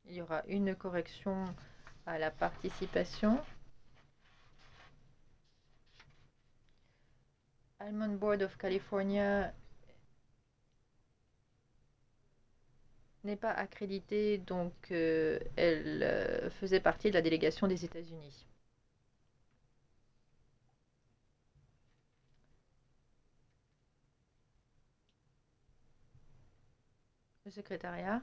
Il y aura une correction à la participation. Almond Board of California n'est pas accréditée, donc elle faisait partie de la délégation des États-Unis. Le secrétariat.